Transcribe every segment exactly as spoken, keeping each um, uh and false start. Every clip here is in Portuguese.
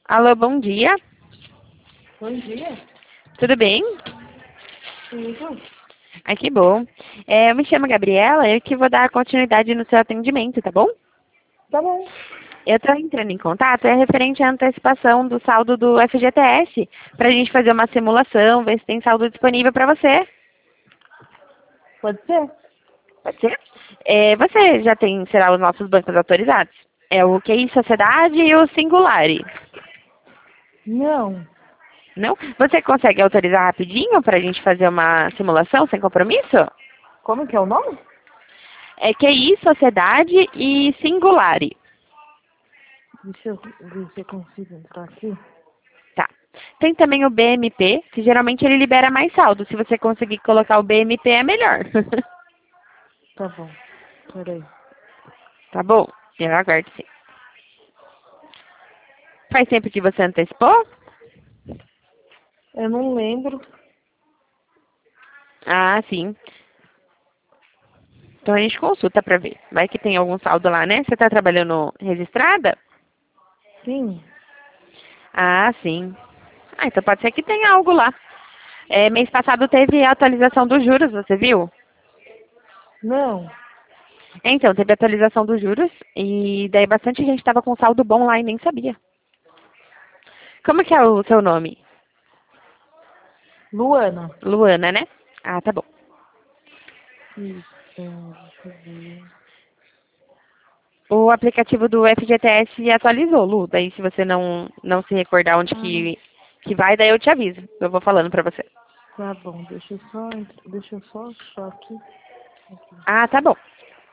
Alô, bom dia. Bom dia. Tudo bem? Tudo? Ai, que bom. É, eu me chamo Gabriela, eu que vou dar continuidade no seu atendimento, tá bom? Tá bom. Eu estou entrando em contato, é referente à antecipação do saldo do F G T S, para a gente fazer uma simulação, ver se tem saldo disponível para você. Pode ser? Pode ser? É, você já tem, será, os nossos bancos autorizados? É o Q I Sociedade e o Singulari. Não. Não? Você consegue autorizar rapidinho para a gente fazer uma simulação sem compromisso? Como que é o nome? É Q I Sociedade e Singulari. Deixa eu ver se eu consigo entrar aqui. Tá. Tem também o B M P, que geralmente ele libera mais saldo. Se você conseguir colocar o B M P é melhor. Tá bom. Peraí. Tá bom? Eu aguardo sim. Faz tempo que você antecipou? Eu não lembro. Ah, sim. Então a gente consulta pra ver. Vai que tem algum saldo lá, né? Você tá trabalhando registrada? Sim. Ah, sim. Ah, então pode ser que tenha algo lá. É, mês passado teve a atualização dos juros, você viu? Não. Então, teve a atualização dos juros e daí bastante gente estava com saldo bom lá e nem sabia. Como que é o seu nome? Luana. Luana, né? Ah, tá bom. Isso. Deixa eu ver. O aplicativo do F G T S atualizou, Lu. Daí se você não, não se recordar onde Ah, que, que vai, daí eu te aviso. Eu vou falando pra você. tá bom. Deixa eu só entrar. Deixa eu só achar aqui. Aqui. Ah, tá bom.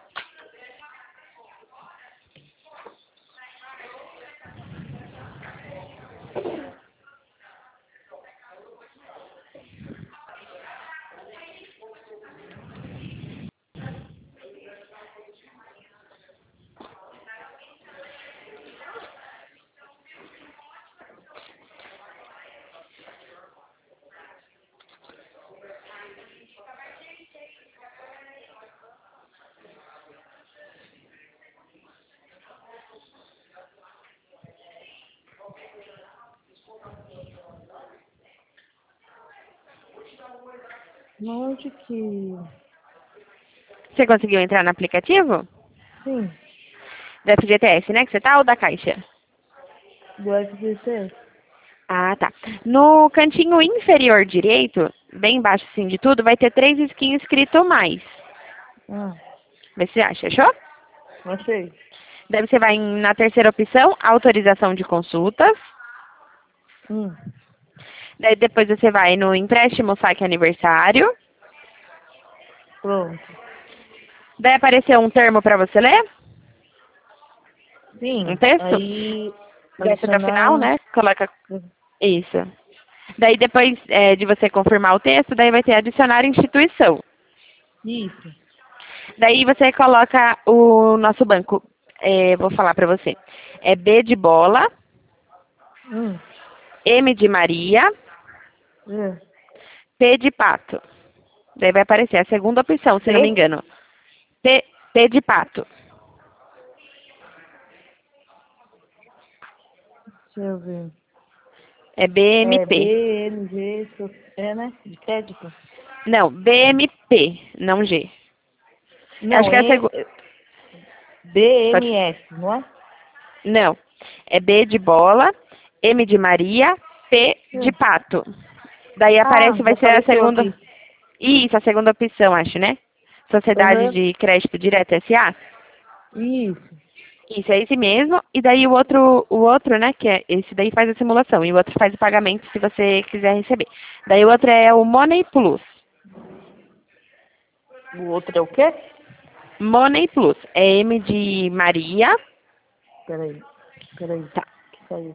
Onde que... Você conseguiu entrar no aplicativo? Sim. Do F G T S, né? Que você tá ou da Caixa? Do F G T. Ah, tá. No cantinho inferior direito, bem embaixo assim de tudo, vai ter três skins escrito mais. Ah, Vê se você acha, achou? achei. Daí você vai em- na terceira opção, autorização de consultas. Hum. Daí depois você vai no empréstimo saque aniversário. Pronto. Daí apareceu um termo para você ler, um Sim. texto. Aí, Desce até o final, adicionar... né? Coloca isso. Daí depois é, de você confirmar o texto, daí vai ter adicionar instituição. Isso. Daí você coloca o nosso banco. É, vou falar para você. É B de bola, Hum. M de Maria, É. P de pato. Daí vai aparecer a segunda opção, se não me P? engano. P, P de pato. Deixa eu ver. É É B M P. B M G, so- é, né? De crédito? Não, B M P, não G. Acho Não, que é a é segunda. é Pode... B M S, não é? Não. É B de bola, M de Maria, P de Hum. pato. Daí Ah, aparece, já vai ser a apareceu segunda. aqui. Isso, a segunda opção, acho, né? Sociedade Aham. de Crédito Direto S A. Isso. Isso, é esse mesmo. E daí o outro, o outro, né, que é esse daí faz a simulação e o outro faz o pagamento se você quiser receber. Daí o outro é o Money Plus. O outro é o quê? Money Plus. É M de Maria. Peraí, peraí. Tá. Que saiu.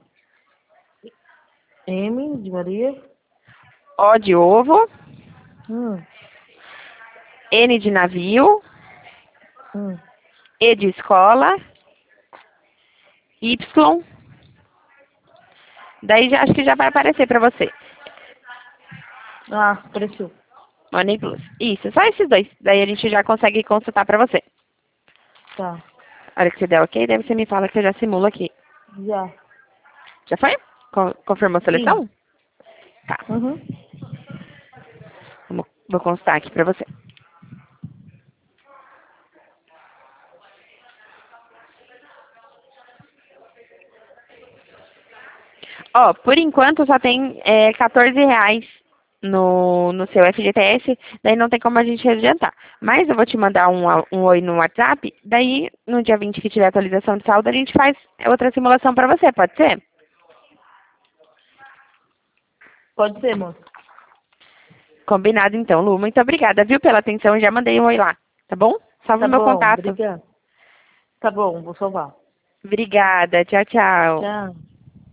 M de Maria. O de ovo. Hum, N de navio. hum. E de escola. Y. Daí já acho que já vai aparecer para você. Ah, apareceu. Money Plus. Isso, só esses dois. Daí a gente já consegue consultar para você. Tá. A hora que você der ok, daí você me fala que eu já simulo aqui. Já. Já foi? Con- Confirmou a Sim. seleção? Tá. Uhum. Vamos- Vou constar aqui pra você. Ó, por enquanto só tem é, quatorze reais no, no seu F G T S, daí não tem como a gente adiantar. Mas eu vou te mandar um, a- um oi no WhatsApp, daí no dia vinte que tiver atualização de saldo, a gente faz outra simulação pra você, pode ser? Pode ser, moça. Combinado então, Lu. Muito obrigada, viu, pela atenção. Já mandei um oi lá, tá bom? Salve Tá o meu bom, contato. obrigada. Tá bom, vou salvar. Obrigada. Tchau, tchau. Tchau.